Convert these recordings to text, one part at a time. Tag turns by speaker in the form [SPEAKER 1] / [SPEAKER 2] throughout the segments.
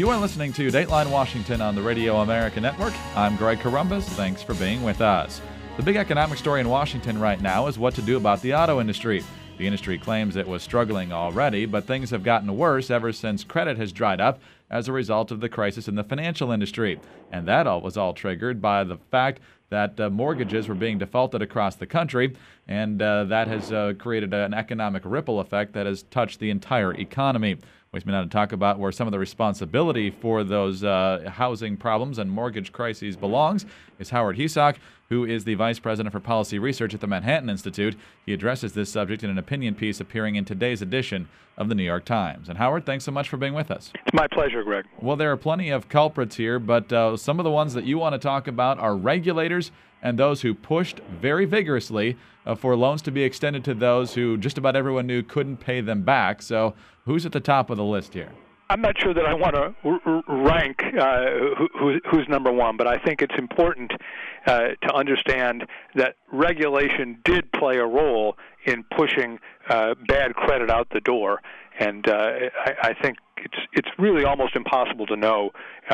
[SPEAKER 1] You are listening to Dateline Washington on the Radio America Network. I'm Greg Corombos. Thanks for being with us. The big economic story in Washington right now is what to do about the auto industry. The industry claims it was struggling already, but things have gotten worse ever since credit has dried up as a result of the crisis in the financial industry. And that was all triggered by the fact that mortgages were being defaulted across the country, and that has created an economic ripple effect that has touched the entire economy. With me now to talk about where some of the responsibility for those housing problems and mortgage crises belongs is Howard Hesock, who is the Vice President for Policy Research at the Manhattan Institute. He addresses this subject in an opinion piece appearing in today's edition of the New York Times. And Howard, thanks so much for being with us.
[SPEAKER 2] It's my pleasure, Greg.
[SPEAKER 1] Well, there are plenty of culprits here, but some of the ones that you want to talk about are regulators and those who pushed very vigorously for loans to be extended to those who just about everyone knew couldn't pay them back. So who's at the top of the list here?
[SPEAKER 2] I'm not sure that I want to rank who's number one, but I think it's important to understand that regulation did play a role in pushing bad credit out the door. And I think it's really almost impossible to know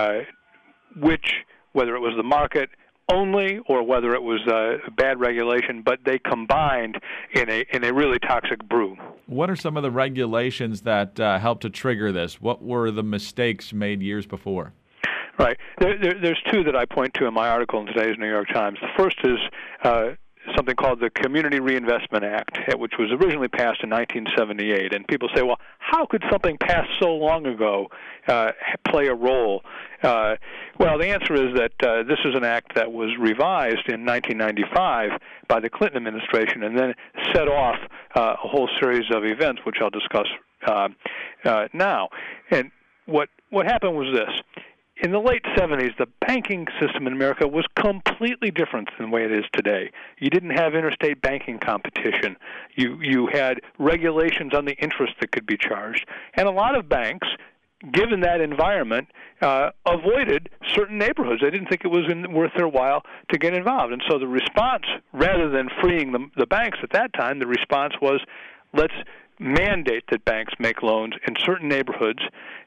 [SPEAKER 2] whether it was the market only or whether it was bad regulation, but they combined in a really toxic brew.
[SPEAKER 1] What are some of the regulations that helped to trigger this? What were the mistakes made years before?
[SPEAKER 2] Right. There's two that I point to in my article in today's New York Times. The first is something called the Community Reinvestment Act, which was originally passed in 1978. And people say, well, how could something passed so long ago play a role? Well, the answer is that this is an act that was revised in 1995 by the Clinton administration and then set off a whole series of events, which I'll discuss now. And what happened was this. In the late 70s, the banking system in America was completely different than the way it is today. You didn't have interstate banking competition. You had regulations on the interest that could be charged. And a lot of banks, given that environment, avoided certain neighborhoods. They didn't think it was worth their while to get involved. And so the response, rather than freeing the banks at that time, the response was, let's mandate that banks make loans in certain neighborhoods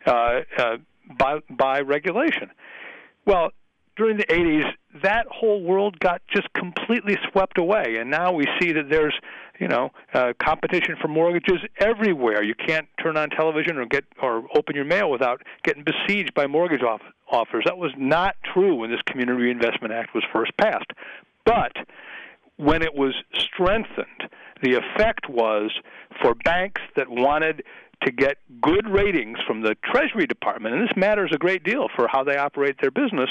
[SPEAKER 2] by regulation. Well, during the 80s, that whole world got just completely swept away, and now we see that there's, competition for mortgages everywhere. You can't turn on television or open your mail without getting besieged by mortgage offers. That was not true when this Community Reinvestment Act was first passed. But when it was strengthened, the effect was for banks that wanted to get good ratings from the Treasury Department, and this matters a great deal for how they operate their business,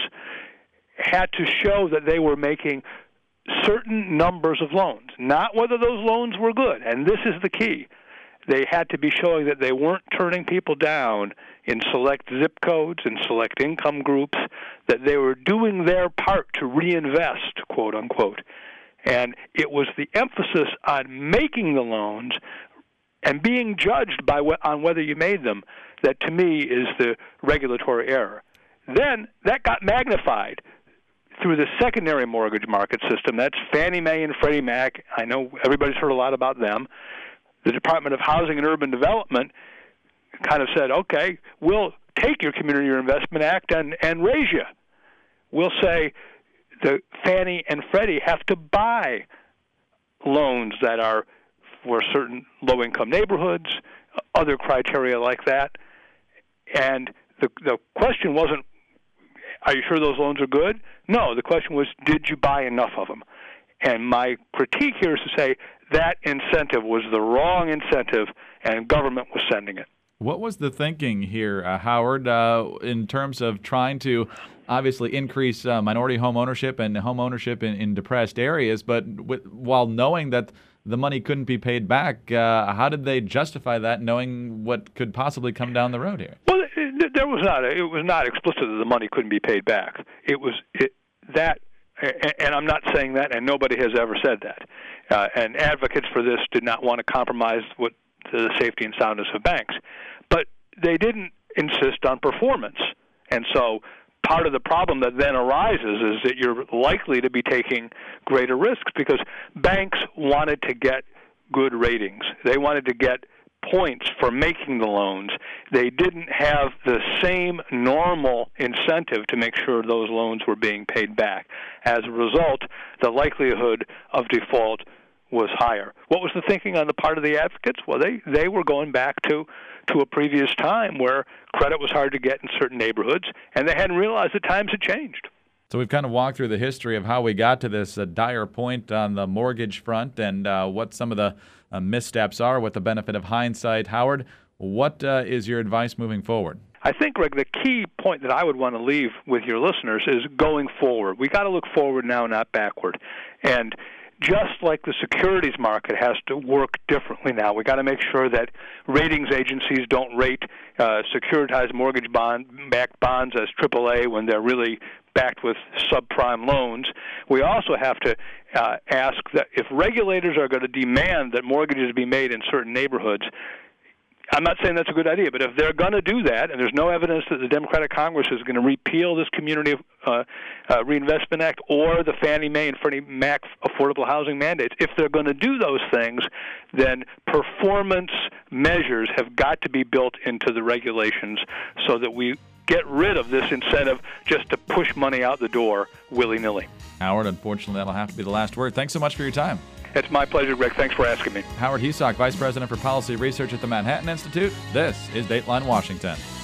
[SPEAKER 2] had to show that they were making certain numbers of loans, not whether those loans were good. And this is the key. They had to be showing that they weren't turning people down in select zip codes and select income groups, that they were doing their part to reinvest, quote unquote. And it was the emphasis on making the loans and being judged on whether you made them that, to me, is the regulatory error. Then that got magnified through the secondary mortgage market system. That's Fannie Mae and Freddie Mac. I know everybody's heard a lot about them. The Department of Housing and Urban Development kind of said, okay, we'll take your Community Reinvestment Act and raise you. We'll say the Fannie and Freddie have to buy loans that are for certain low-income neighborhoods, other criteria like that. And the question wasn't, are you sure those loans are good? No, the question was, did you buy enough of them? And my critique here is to say that incentive was the wrong incentive, and government was sending it.
[SPEAKER 1] What was the thinking here, Howard, in terms of trying to obviously increase minority home ownership and home ownership in depressed areas, but while knowing that the money couldn't be paid back? How did they justify that, knowing what could possibly come down the road here?
[SPEAKER 2] Well, it was not explicit that the money couldn't be paid back. And I'm not saying that, and nobody has ever said that. And advocates for this did not want to compromise the safety and soundness of banks. But they didn't insist on performance. And so part of the problem that then arises is that you're likely to be taking greater risks because banks wanted to get good ratings. They wanted to get points for making the loans, they didn't have the same normal incentive to make sure those loans were being paid back. As a result, the likelihood of default was higher. What was the thinking on the part of the advocates? Well, they were going back to a previous time where credit was hard to get in certain neighborhoods, and they hadn't realized that times had changed.
[SPEAKER 1] So we've kind of walked through the history of how we got to this dire point on the mortgage front and what some of the missteps are with the benefit of hindsight. Howard, what is your advice moving forward?
[SPEAKER 2] I think, Greg, the key point that I would want to leave with your listeners is going forward. We got to look forward now, not backward. And just like the securities market has to work differently now, we got to make sure that ratings agencies don't rate securitized mortgage-backed bonds as AAA when they're really backed with subprime loans. We also have to ask that if regulators are going to demand that mortgages be made in certain neighborhoods, I'm not saying that's a good idea, but if they're going to do that, and there's no evidence that the Democratic Congress is going to repeal this Community Reinvestment Act or the Fannie Mae and Freddie Mac affordable housing mandates, if they're going to do those things, then performance measures have got to be built into the regulations so that we get rid of this incentive just to push money out the door willy-nilly.
[SPEAKER 1] Howard, unfortunately, that'll have to be the last word. Thanks so much for your time.
[SPEAKER 2] It's my pleasure, Greg. Thanks for asking me.
[SPEAKER 1] Howard Hesock, Vice President for Policy Research at the Manhattan Institute. This is Dateline Washington.